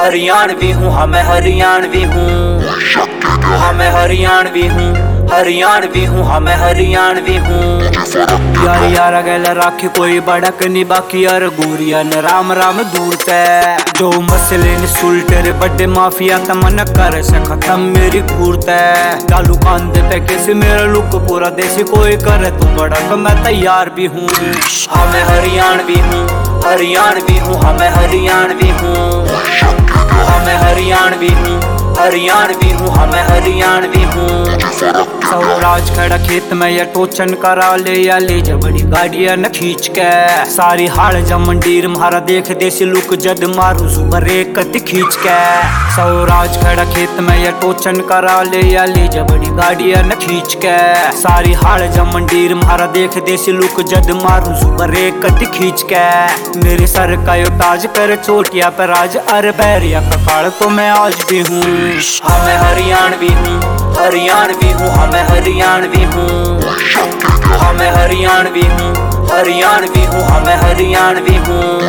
हरियाणवी हूँ, मैं हरियाणवी हूँ, मैं हरियाणवी हूँ, हरियाणवी हूँ, मैं हरियाणवी हूँ। यार यार गैल राखी कोई बड़क नहीं बाकी यार गोरिया न राम राम दूर तै जो मसले ने सुलटे बड़े माफिया तमन कर से खत्म मेरी घूरत है। चालू कांदे पे कैसे मेरा लुक पूरा देसी कोई करे तो बड़क मैं तैयार भी हूँ। मैं हरियाणवी हूँ, हरियाणवी हूँ, मैं हरियाणवी हूँ, मैं हरियाणवी हूँ, हरियाणवी हूँ, मैं हरियाणवी हूँ। स्वराज खड़ा खेत में या टोचन करा ले या ले जा बड़ी गाड़ियां न खींच के सारी हाल जा मंडीर मारा देख देसी लुक जद मारू सुबर एक कति खींच के। स्वराज खड़ा खेत में या टोचन करा ले जा बड़ी गाड़ियां न खींच के सारी हाल जा मंडीर मारा देख देसी लुक जद मारू सुबर एक कति खींच के। मेरे सर का यो ताज कर चोटिया पर राज अर बैरिया का काल तो मैं आज भी हूँ। मैं हरियाणवी हूँ, हरियाणवी हूँ, मैं हरियाणवी हूँ, मैं हरियाणवी हूँ, हरियाणवी हूँ, मैं हरियाणवी हूँ।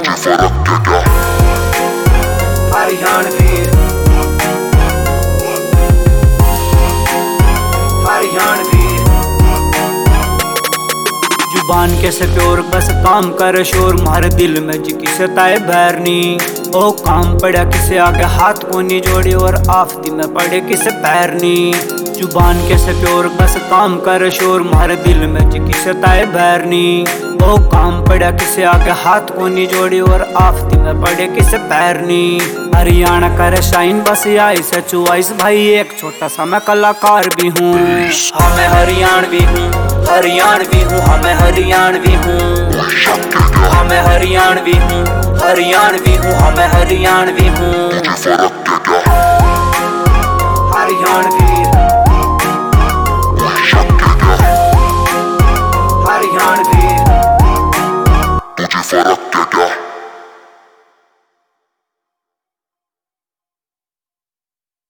हरियाणवी हरियाणवी जुबान के से प्योर बस काम कर शोर मारे दिल में जी की सताए भैरनी ओ काम पड़ा किसे आगे हाथ को नहीं जोड़े और आफती में पड़े किसे पैरनी। जुबान के से प्योर बस काम कर शोर मारे दिल में जी की सताए भैरनी ओ काम पड़ा किसे आगे हाथ को नहीं जोड़े और आफती में पड़े किसे पैरनी। हरियाणा करे शाइन बस आई से चुआइस भाई एक छोटा सा मैं कलाकार भी हूँ। मैं हरियाणवी हूँ, हरियाणवी हूँ, मैं हरियाणवी हूँ, मैं हरियाणवी हूँ, हरियाणवी हूँ, मैं हरियाणवी हूँ।